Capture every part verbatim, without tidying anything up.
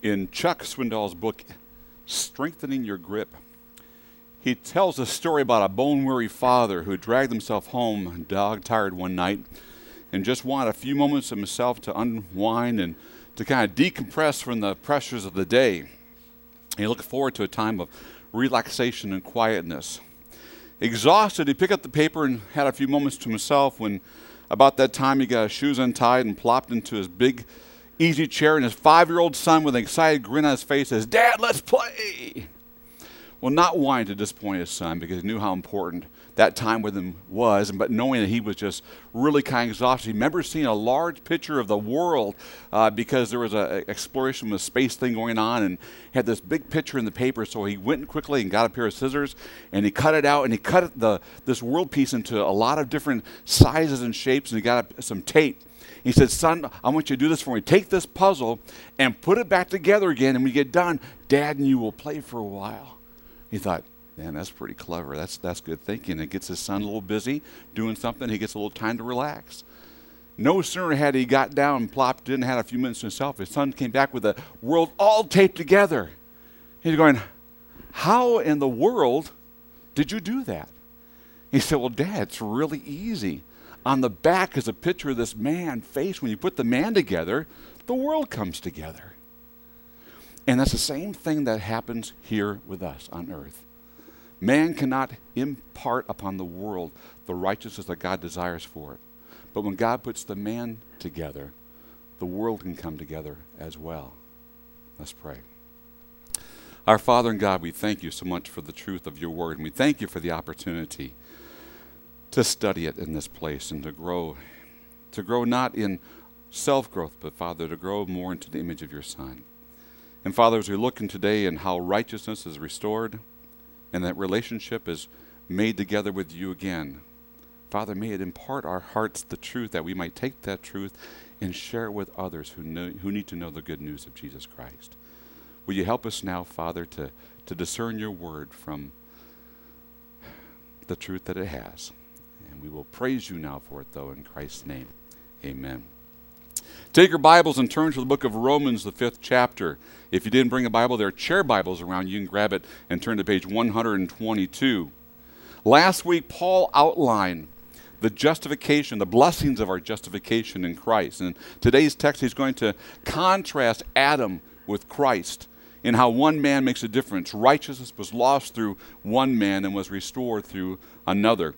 In Chuck Swindoll's book, Strengthening Your Grip, he tells a story about a bone-weary father who dragged himself home dog-tired one night and just wanted a few moments of himself to unwind and to kind of decompress from the pressures of the day. He looked forward to a time of relaxation and quietness. Exhausted, he picked up the paper and had a few moments to himself when about that time he got his shoes untied and plopped into his big easy chair, and his five-year-old son with an excited grin on his face says, "Dad, let's play." Well, not wanting to disappoint his son because he knew how important that time with him was, but knowing that he was just really kind of exhausted. He remember seeing a large picture of the world uh, because there was an exploration of a space thing going on, and had this big picture in the paper, so he went quickly and got a pair of scissors, and he cut it out, and he cut it, the this world piece into a lot of different sizes and shapes, and he got a, some tape. He said, "Son, I want you to do this for me. Take this puzzle and put it back together again, and when you get done, Dad and you will play for a while." He thought, man, that's pretty clever. That's that's good thinking. It gets his son a little busy doing something. He gets a little time to relax. No sooner had he got down and plopped in and had a few minutes to himself, his son came back with the world all taped together. He's going, "How in the world did you do that?" He said, "Well, Dad, it's really easy. On the back is a picture of this man face. When you put the man together, the world comes together." And that's the same thing that happens here with us on earth. Man cannot impart upon the world the righteousness that God desires for it. But when God puts the man together, the world can come together as well. Let's pray. Our Father in God, we thank you so much for the truth of your word, and we thank you for the opportunity to study it in this place and to grow, to grow not in self-growth, but, Father, to grow more into the image of your Son. And, Father, as we look in today and how righteousness is restored and that relationship is made together with you again, Father, may it impart our hearts the truth that we might take that truth and share it with others who know, who need to know the good news of Jesus Christ. Will you help us now, Father, to, to discern your word from the truth that it has? And we will praise you now for it, though, in Christ's name. Amen. Take your Bibles and turn to the book of Romans, the fifth chapter. If you didn't bring a Bible, there are chair Bibles around. You can grab it and turn to page one hundred twenty-two. Last week, Paul outlined the justification, the blessings of our justification in Christ. And in today's text, he's going to contrast Adam with Christ in how one man makes a difference. Righteousness was lost through one man and was restored through another.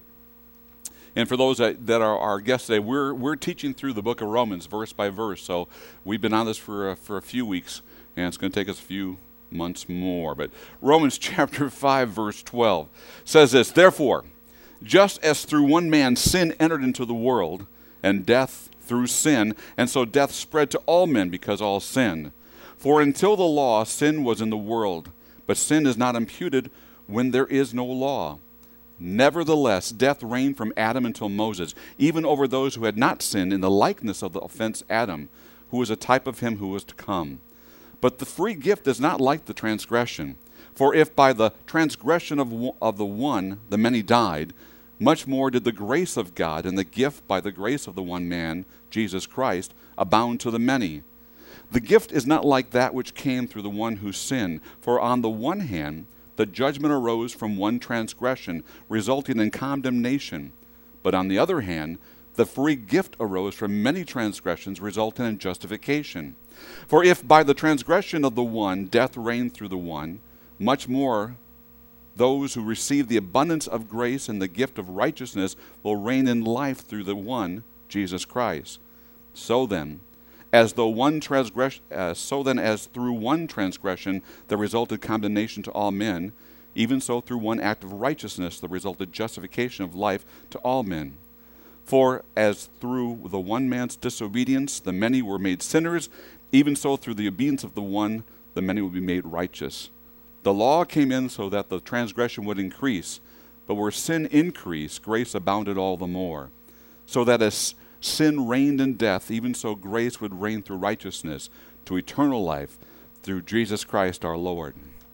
And for those that, that are our guests today, we're we're teaching through the book of Romans verse by verse. So we've been on this for, uh, for a few weeks, and it's going to take us a few months more. But Romans chapter five, verse twelve says this, "Therefore, just as through one man sin entered into the world, and death through sin, and so death spread to all men because all sinned. For until the law, sin was in the world, but sin is not imputed when there is no law. Nevertheless, death reigned from Adam until Moses, even over those who had not sinned in the likeness of the offense Adam, who was a type of him who was to come. But the free gift is not like the transgression. For if by the transgression of, of the one the many died, much more did the grace of God and the gift by the grace of the one man, Jesus Christ, abound to the many. The gift is not like that which came through the one who sinned. For on the one hand, the judgment arose from one transgression, resulting in condemnation. But on the other hand, the free gift arose from many transgressions, resulting in justification. For if by the transgression of the one death reigned through the one, much more those who receive the abundance of grace and the gift of righteousness will reign in life through the one, Jesus Christ. So then, as though one transgress, uh, so then as through one transgression there resulted condemnation to all men, even so through one act of righteousness there resulted justification of life to all men. For as through the one man's disobedience the many were made sinners, even so through the obedience of the one the many will be made righteous. The law came in so that the transgression would increase, but where sin increased, grace abounded all the more. So that as sin reigned in death, even so grace would reign through righteousness to eternal life through Jesus Christ our Lord.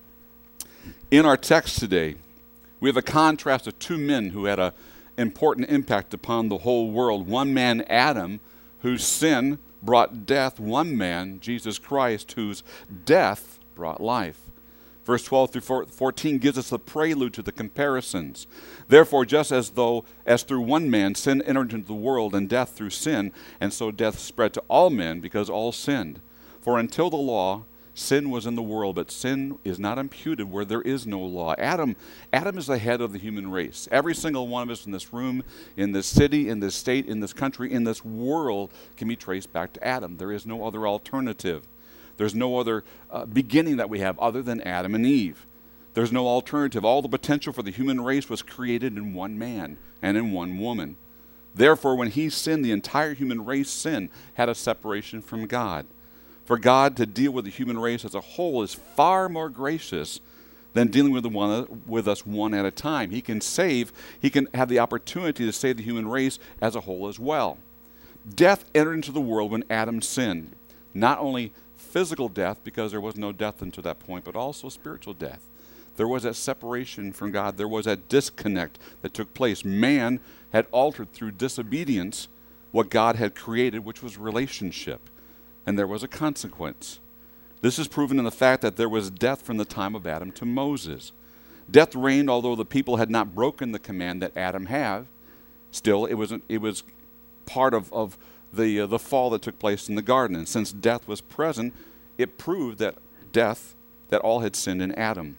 In our text today, we have a contrast of two men who had an important impact upon the whole world. One man, Adam, whose sin brought death, one man, Jesus Christ, whose death brought life. Verse twelve through fourteen gives us the prelude to the comparisons. Therefore, just as though, as through one man sin entered into the world, and death through sin, and so death spread to all men because all sinned. For until the law, sin was in the world, but sin is not imputed where there is no law. Adam, Adam is the head of the human race. Every single one of us in this room, in this city, in this state, in this country, in this world can be traced back to Adam. There is no other alternative. There's no other uh, beginning that we have other than Adam and Eve. There's no alternative. All the potential for the human race was created in one man and in one woman. Therefore, when he sinned, the entire human race sin had a separation from God. For God to deal with the human race as a whole is far more gracious than dealing with, the one, with us one at a time. He can save, he can have the opportunity to save the human race as a whole as well. Death entered into the world when Adam sinned. Not only physical death, because there was no death until that point, but also spiritual death. There was that separation from God. There was that disconnect that took place. Man had altered through disobedience what God had created, which was relationship. And there was a consequence. This is proven in the fact that there was death from the time of Adam to Moses. Death reigned, although the people had not broken the command that Adam had. Still, it was, it was part of, of the, uh, the fall that took place in the garden. And since death was present, it proved that death, that all had sinned in Adam.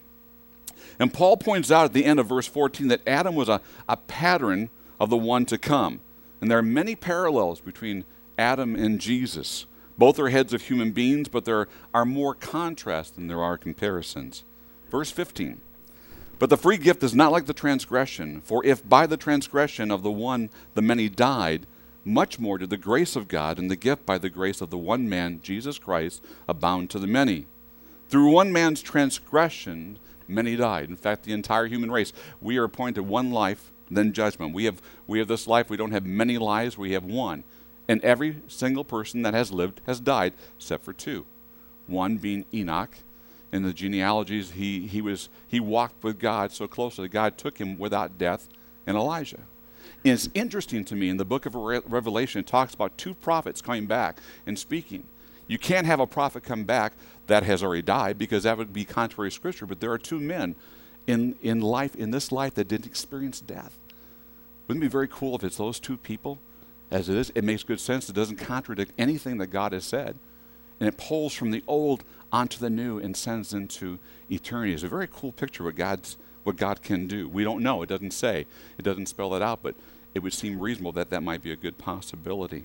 And Paul points out at the end of verse fourteen that Adam was a, a pattern of the one to come. And there are many parallels between Adam and Jesus. Both are heads of human beings, but there are more contrasts than there are comparisons. Verse fifteen. But the free gift is not like the transgression, for if by the transgression of the one the many died, much more did the grace of God and the gift by the grace of the one man, Jesus Christ, abound to the many. Through one man's transgression, many died. In fact, the entire human race. We are appointed one life, then judgment. We have, we have this life. We don't have many lives. We have one. And every single person that has lived has died, except for two. One being Enoch. In the genealogies, he, he, was, he walked with God so closely that God took him without death, and Elijah. And it's interesting to me, in the book of Re- Revelation, it talks about two prophets coming back and speaking. You can't have a prophet come back that has already died, because that would be contrary to Scripture, but there are two men in, in life, in this life, that didn't experience death. Wouldn't it be very cool if it's those two people? As it is, it makes good sense. It doesn't contradict anything that God has said. And it pulls from the old onto the new and sends into eternity. It's a very cool picture of what God's what God can do. We don't know. It doesn't say. It doesn't spell that out, but it would seem reasonable that that might be a good possibility.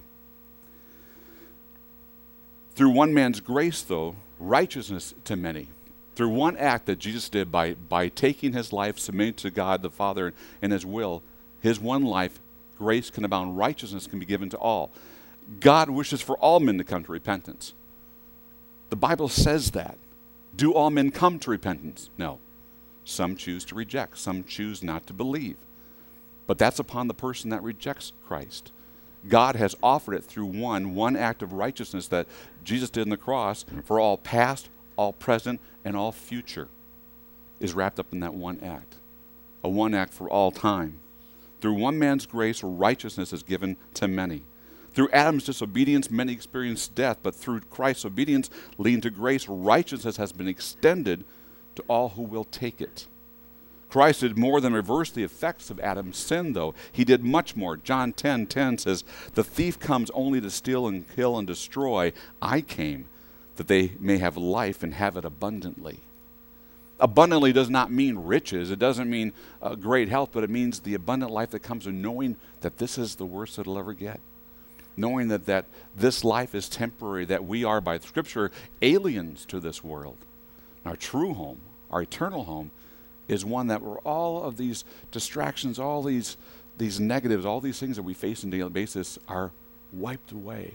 Through one man's grace, though, righteousness to many. Through one act that Jesus did by, by taking his life, submitting to God the Father and his will, his one life, grace can abound, righteousness can be given to all. God wishes for all men to come to repentance. The Bible says that. Do all men come to repentance? No. Some choose to reject. Some choose not to believe. But that's upon the person that rejects Christ. God has offered it through one, one act of righteousness that Jesus did on the cross for all past, all present, and all future is wrapped up in that one act. A one act for all time. Through one man's grace, righteousness is given to many. Through Adam's disobedience, many experienced death, but through Christ's obedience, leading to grace, righteousness has been extended to all who will take it. Christ did more than reverse the effects of Adam's sin, though. He did much more. John ten ten says, "The thief comes only to steal and kill and destroy. I came that they may have life and have it abundantly." Abundantly does not mean riches. It doesn't mean uh, great health, but it means the abundant life that comes in knowing that this is the worst it'll ever get. Knowing that, that this life is temporary, that we are, by Scripture, aliens to this world. Our true home, our eternal home, is one that where all of these distractions, all these, these negatives, all these things that we face on a daily basis are wiped away,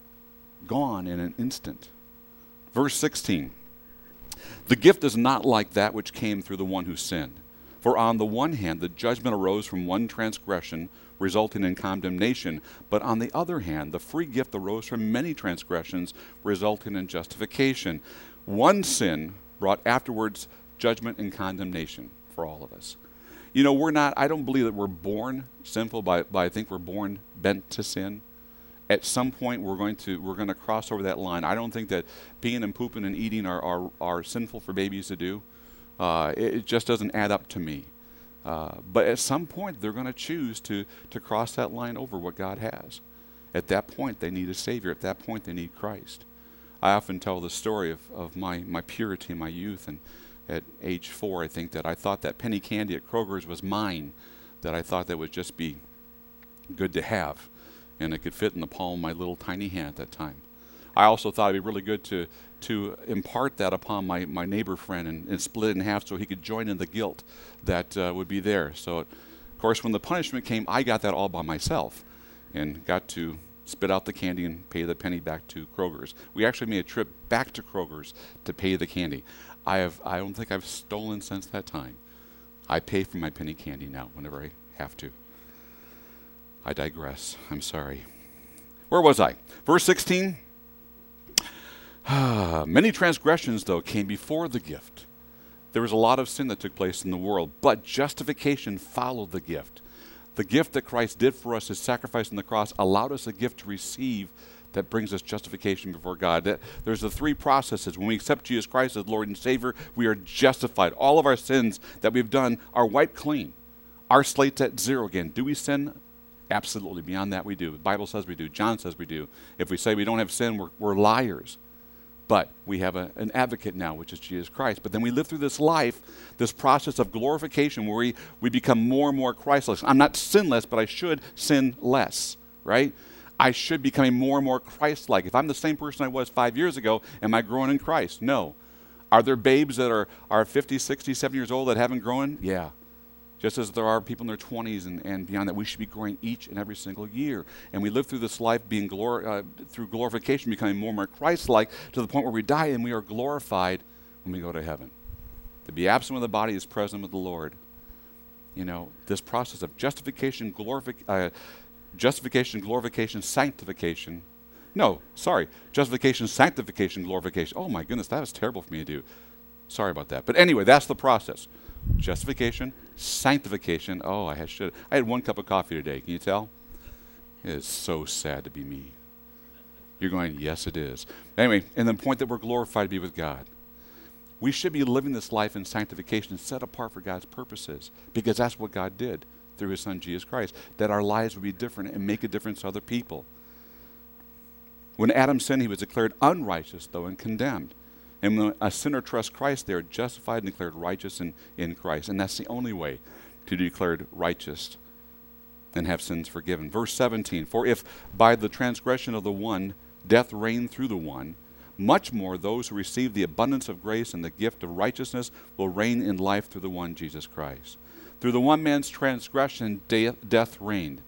gone in an instant. Verse sixteen. The gift is not like that which came through the one who sinned. For on the one hand, the judgment arose from one transgression, resulting in condemnation. But on the other hand, the free gift arose from many transgressions, resulting in justification. One sin brought afterwards judgment and condemnation for all of us. You know, we're not, I don't believe that we're born sinful, but, but I think we're born bent to sin. At some point, we're going to we're going to cross over that line. I don't think that peeing and pooping and eating are are, are sinful for babies to do. Uh, it, it just doesn't add up to me. Uh, but at some point, they're going to choose to to cross that line over what God has. At that point, they need a Savior. At that point, they need Christ. I often tell the story of, of my, my purity in my youth, and at age four, I think that I thought that penny candy at Kroger's was mine, that I thought that would just be good to have, and it could fit in the palm of my little tiny hand at that time. I also thought it'd be really good to to impart that upon my, my neighbor friend and, and split it in half so he could join in the guilt that uh, would be there. So, of course, when the punishment came, I got that all by myself and got to spit out the candy and pay the penny back to Kroger's. We actually made a trip back to Kroger's to pay the candy. I have I don't think I've stolen since that time. I pay for my penny candy now whenever I have to. I digress. I'm sorry. Where was I? Verse sixteen. Many transgressions, though, came before the gift. There was a lot of sin that took place in the world, but justification followed the gift. The gift that Christ did for us, his sacrifice on the cross, allowed us a gift to receive that brings us justification before God. That, there's the three processes. When we accept Jesus Christ as Lord and Savior, we are justified. All of our sins that we've done are wiped clean. Our slate's at zero again. Do we sin? Absolutely. Beyond that, we do. The Bible says we do. John says we do. If we say we don't have sin, we're, we're liars. But we have a, an advocate now, which is Jesus Christ. But then we live through this life, this process of glorification where we, we become more and more Christless. I'm not sinless, but I should sin less, right? I should become more and more Christ-like. If I'm the same person I was five years ago, am I growing in Christ? No. Are there babes that are, are fifty, sixty, seventy years old that haven't grown? Yeah. Just as there are people in their twenties and, and beyond that, we should be growing each and every single year. And we live through this life being glor- uh, through glorification, becoming more and more Christ-like to the point where we die and we are glorified when we go to heaven. To be absent with the body is present with the Lord. You know, this process of justification, glorific- uh, justification, glorification, sanctification. No, sorry, justification, sanctification, glorification. Oh my goodness, that was terrible for me to do. Sorry about that. But anyway, that's the process. Justification, sanctification. Oh, I had should. I had one cup of coffee today. Can you tell? It is so sad to be me. You're going, yes, it is. Anyway, and the point that we're glorified to be with God. We should be living this life in sanctification, set apart for God's purposes, because that's what God did through his Son, Jesus Christ, that our lives would be different and make a difference to other people. When Adam sinned, he was declared unrighteous, though, and condemned. And when a sinner trusts Christ, they are justified and declared righteous in, in Christ. And that's the only way to be declared righteous and have sins forgiven. Verse seventeen, for if by the transgression of the one death reigned through the one, much more those who receive the abundance of grace and the gift of righteousness will reign in life through the one Jesus Christ. Through the one man's transgression, de- death reigned.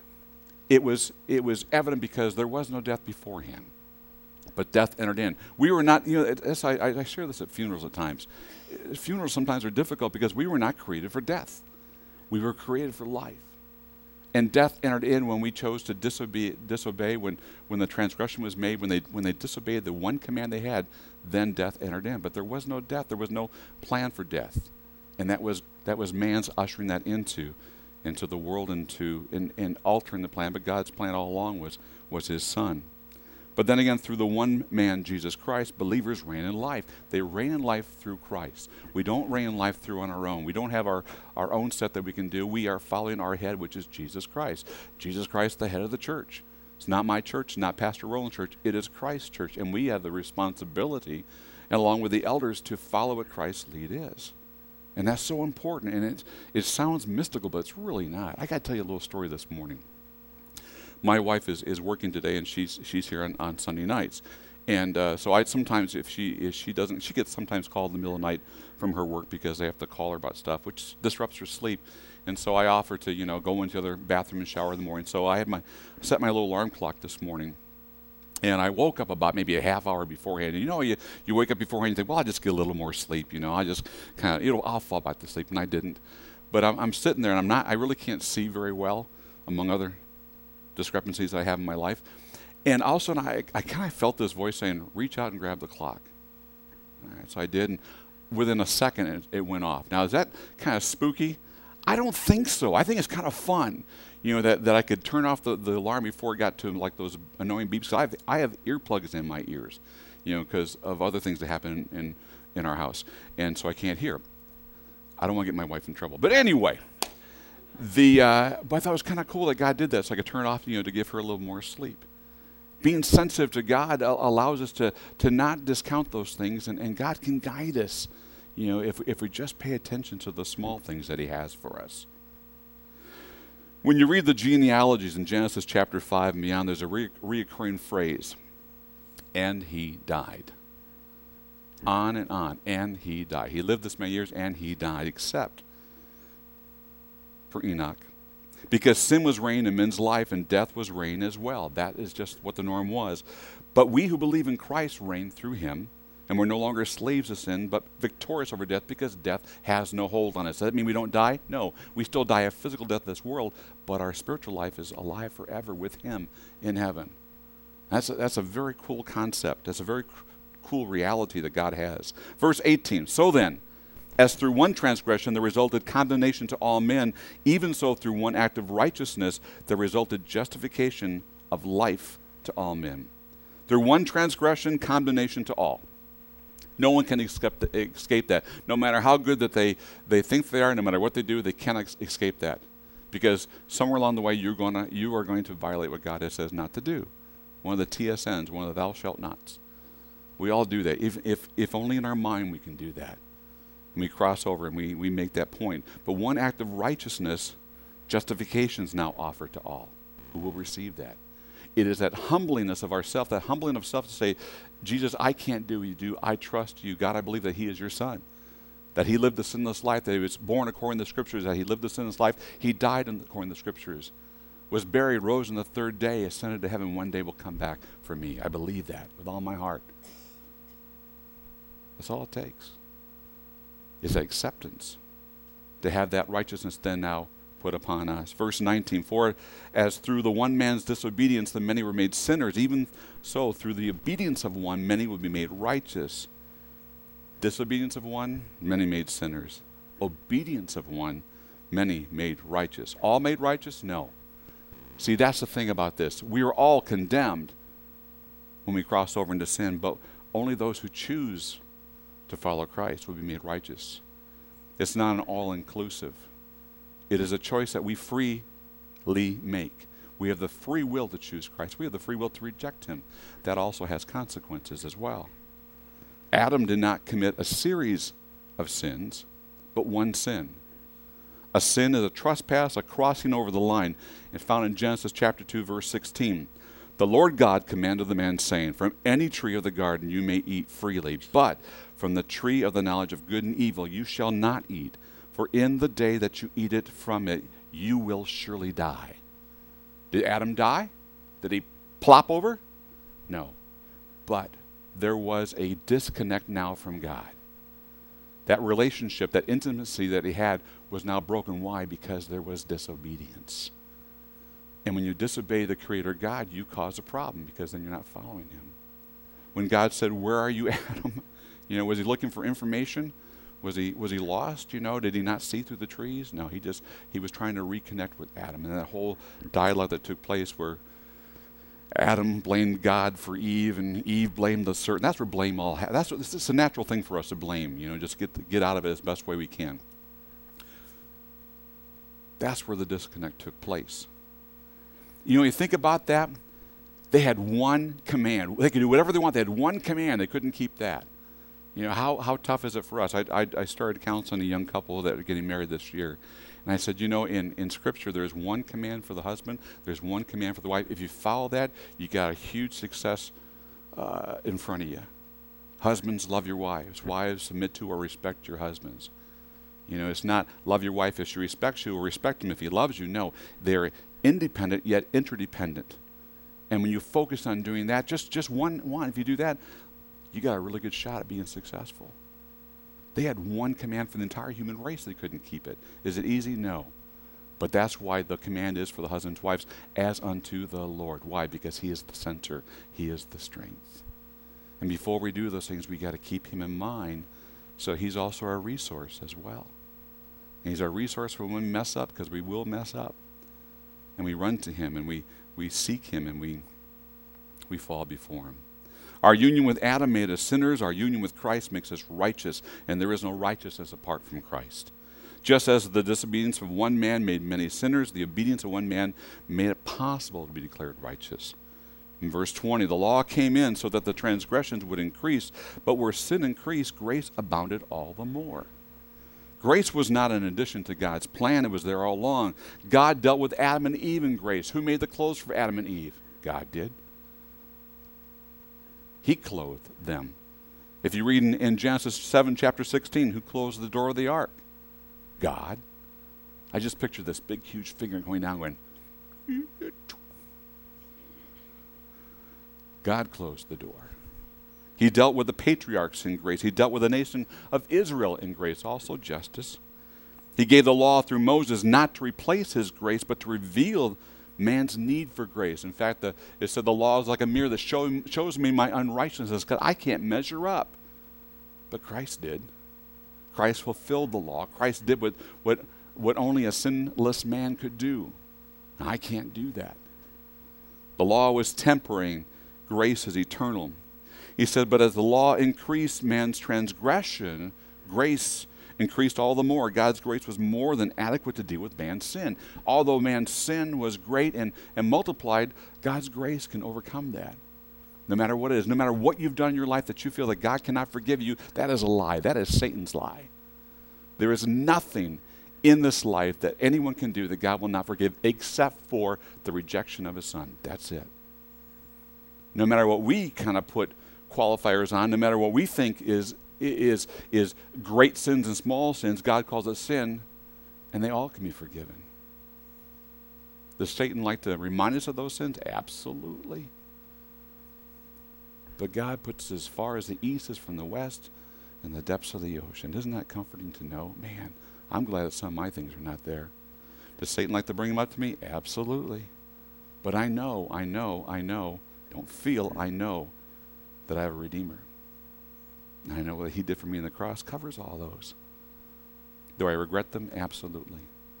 It was, it was evident because there was no death beforehand. But death entered in. We were not, you know, it, it's, I, I share this at funerals at times. Funerals sometimes are difficult because we were not created for death. We were created for life. And death entered in when we chose to disobey, disobey when, when the transgression was made, when they, when they disobeyed the one command they had, then death entered in. But there was no death. There was no plan for death. And that was, that was man's ushering that into, into the world and, to, and, and altering the plan. But God's plan all along was, was his Son. But then again, through the one man, Jesus Christ, believers reign in life. They reign in life through Christ. We don't reign in life through on our own. We don't have our, our own set that we can do. We are following our head, which is Jesus Christ. Jesus Christ, the head of the church. It's not my church, not Pastor Roland's church. It is Christ's church. And we have the responsibility, along with the elders, to follow what Christ's lead is. And that's so important. And it, it sounds mystical, but it's really not. I got to tell you a little story this morning. My wife is, is working today, and she's she's here on, on Sunday nights, and uh, so I sometimes if she if she doesn't she gets sometimes called in the middle of the night from her work because they have to call her about stuff, which disrupts her sleep, and so I offer to you know go into the bathroom and shower in the morning. So I had my set my little alarm clock this morning, and I woke up about maybe a half hour beforehand. And you know you you wake up beforehand and you think, well, I'll just get a little more sleep, you know I just kind of you know I'll fall back to sleep, and I didn't, but I'm, I'm sitting there and I'm not I really can't see very well, among other discrepancies I have in my life. And all of a sudden, I, I kind of felt this voice saying, reach out and grab the clock. All right, so I did, and within a second, it, it went off. Now, is that kind of spooky? I don't think so. I think it's kind of fun. You know, that, that I could turn off the, the alarm before it got to like those annoying beeps. I have, I have earplugs in my ears, you know, because of other things that happen in, in our house. And so I can't hear. I don't want to get my wife in trouble. But anyway, the uh, but I thought it was kind of cool that God did that so I could turn it off, you know, to give her a little more sleep. Being sensitive to God allows us to, to not discount those things, and, and God can guide us, you know, if, if we just pay attention to the small things that he has for us. When you read the genealogies in Genesis chapter five and beyond, there's a re- reoccurring phrase, and he died. On and on, and he died. He lived this many years, and he died, except for Enoch. Because sin was reigned in men's life, and death was reigned as well. That is just what the norm was. But we who believe in Christ reign through him, and we're no longer slaves of sin, but victorious over death, because death has no hold on us. Does that mean we don't die? No. We still die a physical death in this world, but our spiritual life is alive forever with him in heaven. That's a, that's a very cool concept. That's a very cr- cool reality that God has. Verse eighteen, so then, as through one transgression there resulted condemnation to all men, even so through one act of righteousness there resulted justification of life to all men. Through one transgression, condemnation to all. No one can escape, escape that. No matter how good that they, they think they are, no matter what they do, they cannot escape that. Because somewhere along the way you're gonna, you are going to violate what God has says not to do. One of the T S Ns, one of the thou shalt nots. We all do that. If, if, if only in our mind we can do that. And we cross over and we, we make that point. But one act of righteousness, justification is now offered to all who will receive that. It is that humblingness of ourself, that humbling of self to say, Jesus, I can't do what you do. I trust you. God, I believe that he is your son. That he lived the sinless life, that he was born according to the scriptures, that he lived the sinless life. He died according to the scriptures, was buried, rose on the third day, ascended to heaven, one day will come back for me. I believe that with all my heart. That's all it takes. It's acceptance to have that righteousness then now put upon us. Verse nineteen, for as through the one man's disobedience the many were made sinners, even so through the obedience of one many will be made righteous. Disobedience of one, many made sinners. Obedience of one, many made righteous. All made righteous? No. See, that's the thing about this. We are all condemned when we cross over into sin, but only those who choose to follow Christ will be made righteous. It's not an all-inclusive. It is a choice that we freely make. We have the free will to choose Christ. We have the free will to reject him. That also has consequences as well. Adam did not commit a series of sins, but one sin. A sin is a trespass, a crossing over the line. It's found in Genesis chapter two, verse sixteen. The Lord God commanded the man, saying, from any tree of the garden you may eat freely, but from the tree of the knowledge of good and evil you shall not eat. For in the day that you eat it from it, you will surely die. Did Adam die? Did he plop over? No. But there was a disconnect now from God. That relationship, that intimacy that he had was now broken. Why? Because there was disobedience. And when you disobey the Creator God, you cause a problem because then you're not following him. When God said, where are you, Adam? You know, was he looking for information? Was he was he lost? You know, did he not see through the trees? No, he just he was trying to reconnect with Adam, and that whole dialogue that took place where Adam blamed God for Eve, and Eve blamed the serpent. That's where blame all. Ha- that's what, this is a natural thing for us to blame. You know, just get the, get out of it as best way we can. That's where the disconnect took place. You know, you think about that. They had one command. They could do whatever they want. They had one command. They couldn't keep that. You know, how, how tough is it for us? I, I, I started counseling a young couple that are getting married this year. And I said, you know, in, in Scripture, there's one command for the husband. There's one command for the wife. If you follow that, you got a huge success uh, in front of you. Husbands, love your wives. Wives, submit to or respect your husbands. You know, it's not love your wife if she respects you or respect him if he loves you. No, they're independent yet interdependent. And when you focus on doing that, just, just one, one, if you do that, you got a really good shot at being successful. They had one command for the entire human race. They couldn't keep it. Is it easy? No. But that's why the command is for the husbands and wives, as unto the Lord. Why? Because he is the center. He is the strength. And before we do those things, we got to keep him in mind. So he's also our resource as well. And he's our resource for when we mess up, because we will mess up. and we run to him, and we, we seek him, and we, we fall before him. Our union with Adam made us sinners. Our union with Christ makes us righteous, and there is no righteousness apart from Christ. Just as the disobedience of one man made many sinners, the obedience of one man made it possible to be declared righteous. In verse twenty, the law came in so that the transgressions would increase, but where sin increased, grace abounded all the more. Grace was not an addition to God's plan. It was there all along. God dealt with Adam and Eve in grace. Who made the clothes for Adam and Eve? God did. He clothed them. If you read in, in Genesis seven, chapter sixteen, who closed the door of the ark? God. I just picture this big, huge finger going down going, God closed the door. He dealt with the patriarchs in grace. He dealt with the nation of Israel in grace, also justice. He gave the law through Moses not to replace his grace, but to reveal man's need for grace. In fact, the, it said the law is like a mirror that show, shows me my unrighteousness because I can't measure up. But Christ did. Christ fulfilled the law. Christ did what, what, what only a sinless man could do. And I can't do that. The law was temporary. Grace is eternal. He said, but as the law increased man's transgression, grace increased all the more. God's grace was more than adequate to deal with man's sin. Although man's sin was great and, and multiplied, God's grace can overcome that. No matter what it is, no matter what you've done in your life that you feel that God cannot forgive you, that is a lie. That is Satan's lie. There is nothing in this life that anyone can do that God will not forgive except for the rejection of his son. That's it. No matter what we kind of put qualifiers on, no matter what we think is is is great sins and small sins, God calls it sin, and they all can be forgiven. Does Satan like to remind us of those sins? Absolutely. But God puts as far as the east is from the west in the depths of the ocean. Isn't that comforting to know? Man, I'm glad that some of my things are not there. Does Satan like to bring them up to me? Absolutely. But I know, I know, I know, don't feel, I know that I have a Redeemer. And I know what he did for me on the cross covers all those. Do I regret them? Absolutely.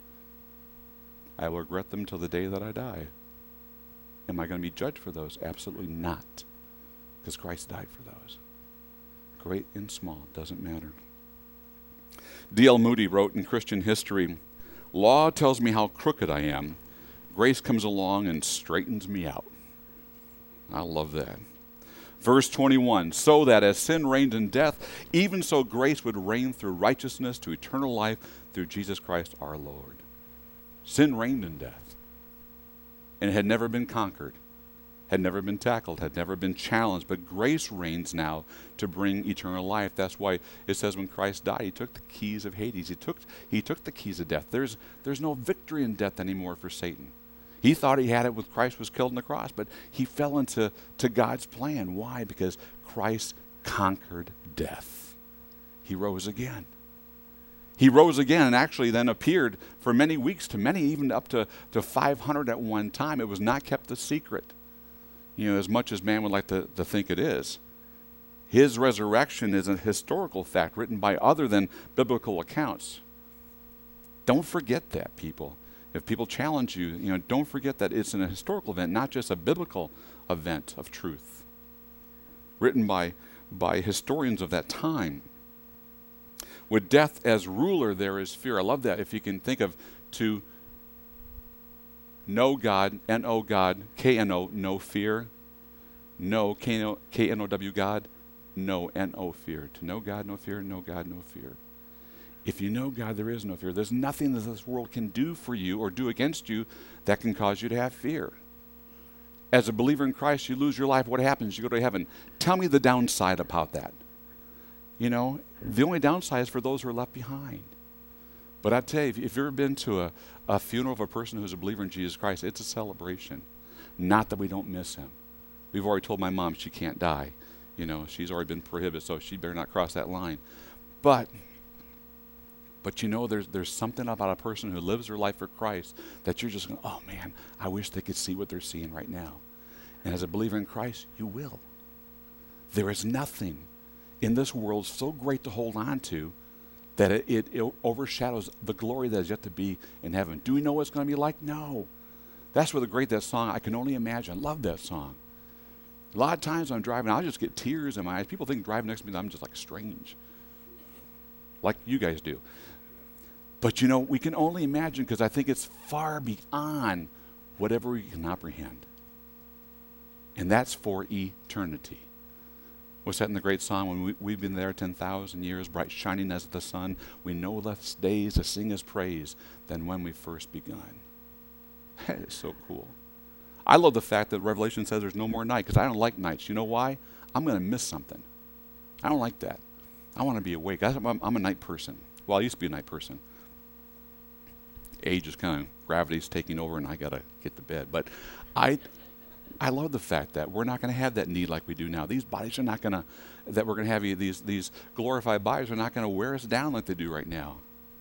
I will regret them till the day that I die. Am I going to be judged for those? Absolutely not. Because Christ died for those. Great and small, doesn't matter. D L Moody wrote in Christian History, law tells me how crooked I am. Grace comes along and straightens me out. I love that. Verse twenty-one, so that as sin reigned in death, even so grace would reign through righteousness to eternal life through Jesus Christ our Lord. Sin reigned in death, and it had never been conquered, had never been tackled, had never been challenged, but grace reigns now to bring eternal life. That's why it says when Christ died, he took the keys of Hades. He took, he took the keys of death. There's, there's no victory in death anymore for Satan. He thought he had it when Christ was killed on the cross, but he fell into to God's plan. Why? Because Christ conquered death. He rose again. He rose again and actually then appeared for many weeks to many, even up to, to five hundred at one time. It was not kept a secret, you know, as much as man would like to, to think it is. His resurrection is a historical fact written by other than biblical accounts. Don't forget that, people. If people challenge you, you know, don't forget that it's an historical event, not just a biblical event of truth. Written by, by historians of that time. With death as ruler, there is fear. I love that. If you can think of to know God, N O God, K N O, no fear. Know, K N O W God, no, N O fear. To know God, no fear, know God, no fear. If you know God, there is no fear. There's nothing that this world can do for you or do against you that can cause you to have fear. As a believer in Christ, you lose your life. What happens? You go to heaven. Tell me the downside about that. You know, the only downside is for those who are left behind. But I tell you, if, if you've ever been to a, a funeral of a person who's a believer in Jesus Christ, it's a celebration. Not that we don't miss him. We've already told my mom she can't die. You know, she's already been prohibited, so she better not cross that line. But... But you know, there's there's something about a person who lives their life for Christ that you're just going, oh man, I wish they could see what they're seeing right now. And as a believer in Christ, you will. There is nothing in this world so great to hold on to that it, it, it overshadows the glory that is yet to be in heaven. Do we know what it's going to be like? No. That's where the great that song, I Can Only Imagine. I love that song. A lot of times when I'm driving, I'll just get tears in my eyes. People think driving next to me that I'm just like strange, like you guys do. But you know, we can only imagine because I think it's far beyond whatever we can apprehend. And that's for eternity. What's that in the great song? When we, we've been there ten thousand years, bright shining as the sun, we know less days to sing his praise than when we first begun. That is so cool. I love the fact that Revelation says there's no more night because I don't like nights. You know why? I'm going to miss something. I don't like that. I want to be awake. I'm, I'm a night person. Well, I used to be a night person. Age is kind of, gravity's taking over and I got to get to bed. But I I love the fact that we're not going to have that need like we do now. These bodies are not going to, that we're going to have these, these glorified bodies are not going to wear us down like they do right now.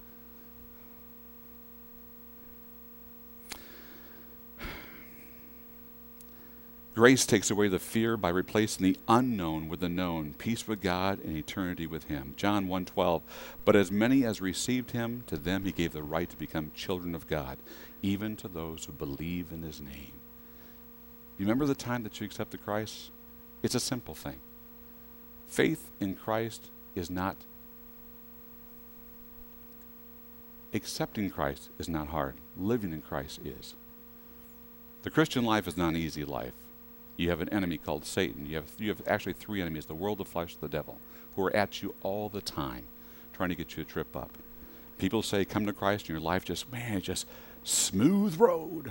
Grace takes away the fear by replacing the unknown with the known, peace with God and eternity with him. John one twelve, but as many as received him, to them he gave the right to become children of God, even to those who believe in his name. You remember the time that you accepted Christ? It's a simple thing. Faith in Christ is not, accepting Christ is not hard. Living in Christ is. The Christian life is not an easy life. You have an enemy called Satan. You have, you have actually three enemies, the world, the flesh, the devil, who are at you all the time, trying to get you to trip up. People say, come to Christ, and your life just, man, just smooth road.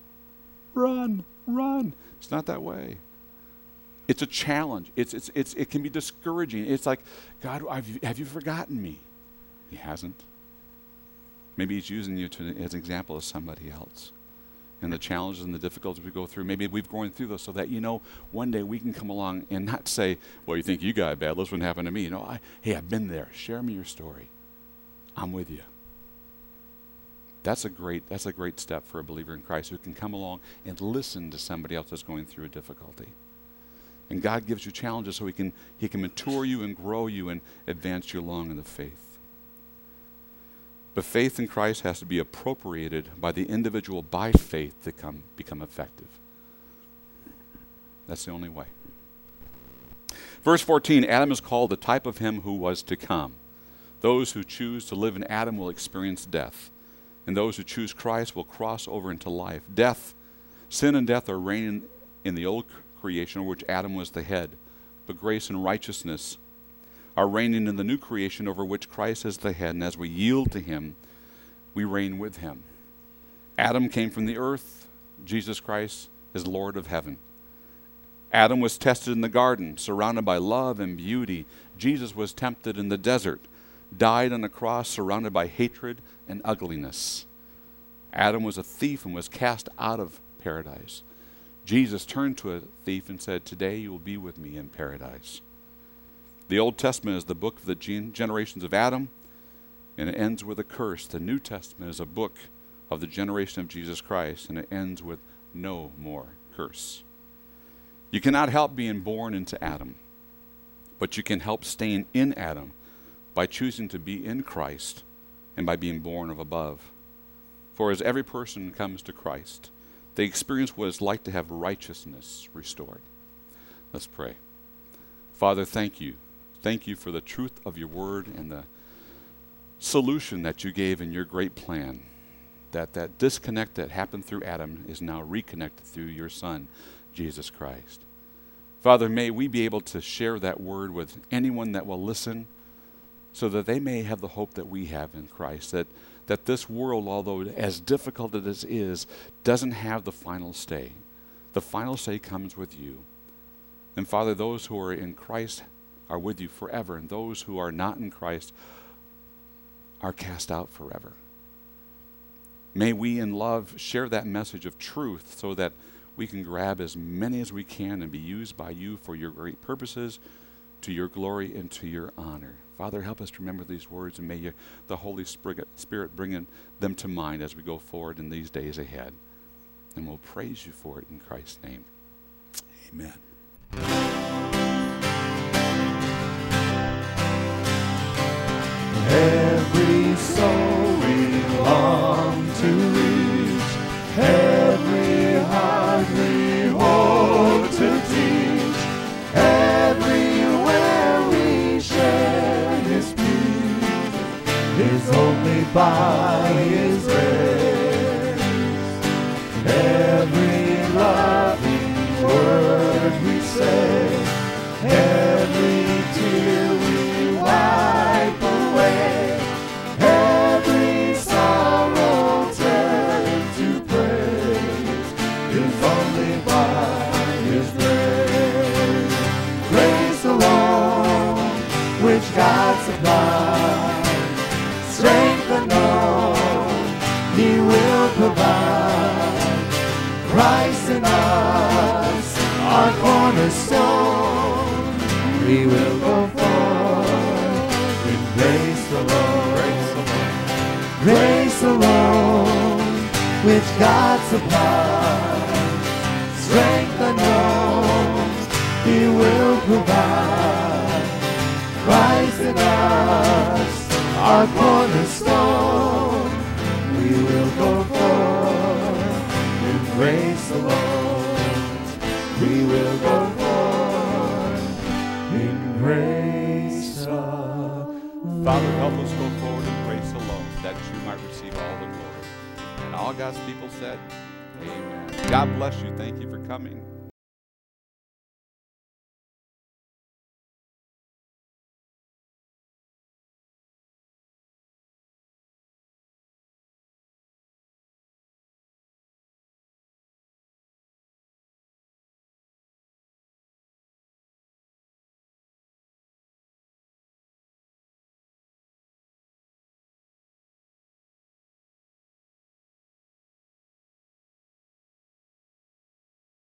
Run, run. It's not that way. It's a challenge. It's, it's, it's, it can be discouraging. It's like, God, have you, have you forgotten me? He hasn't. Maybe he's using you to, as an example of somebody else. And the challenges and the difficulties we go through, maybe we've gone through those so that, you know, one day we can come along and not say, well, you think you got it bad, this wouldn't happen to me. You know, I, hey, I've been there. Share me your story. I'm with you. That's a great, that's a great step for a believer in Christ who can come along and listen to somebody else that's going through a difficulty. And God gives you challenges so he can, he can mature you and grow you and advance you along in the faith. But faith in Christ has to be appropriated by the individual by faith to come, become effective. That's the only way. Verse fourteen, Adam is called the type of him who was to come. Those who choose to live in Adam will experience death, and those who choose Christ will cross over into life. Death, sin and death are reigning in the old creation, of which Adam was the head, but grace and righteousness are reigning in the new creation over which Christ is the head, and as we yield to him, we reign with him. Adam came from the earth. Jesus Christ is Lord of heaven. Adam was tested in the garden, surrounded by love and beauty. Jesus was tempted in the desert, died on the cross, surrounded by hatred and ugliness. Adam was a thief and was cast out of paradise. Jesus turned to a thief and said, today you will be with me in paradise. The Old Testament is the book of the gen- generations of Adam, and it ends with a curse. The New Testament is a book of the generation of Jesus Christ, and it ends with no more curse. You cannot help being born into Adam, but you can help staying in Adam by choosing to be in Christ and by being born of above. For as every person comes to Christ, they experience what it's like to have righteousness restored. Let's pray. Father, thank you. Thank you for the truth of your word and the solution that you gave in your great plan, that that disconnect that happened through Adam is now reconnected through your Son, Jesus Christ. Father, may we be able to share that word with anyone that will listen so that they may have the hope that we have in Christ, that, that this world, although as difficult as it is, doesn't have the final say. The final say comes with you. And Father, those who are in Christ are with you forever, and those who are not in Christ are cast out forever. May we in love share that message of truth so that we can grab as many as we can and be used by you for your great purposes, to your glory and to your honor. Father, help us to remember these words, and may you, the Holy Spirit bring in them to mind as we go forward in these days ahead. And we'll praise you for it in Christ's name. Amen. Every soul we long to reach, every is only by His grace. Every loving word we say, every tear we wipe away, every sorrow turn to praise, is only by His grace. Grace alone, which God supplies, strength alone He will provide. Christ in us, our cornerstone, we will go forth in grace alone. Grace alone, which God supplies, strength alone He will provide. Christ in us, our cornerstone, we will go forth in grace alone. We will go forth in grace alone. Father, help us go forward in grace alone, that you might receive all the glory. And all God's people said, amen. God bless you. Thank you for coming.